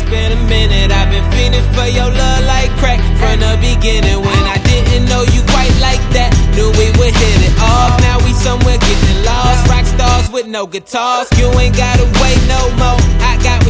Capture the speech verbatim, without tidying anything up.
been a minute. I've been feeling for your love like crack from the beginning. When I didn't know you quite like that, knew we would hit it off. Now we somewhere getting lost, rock stars with no guitars. You ain't gotta wait no more, I got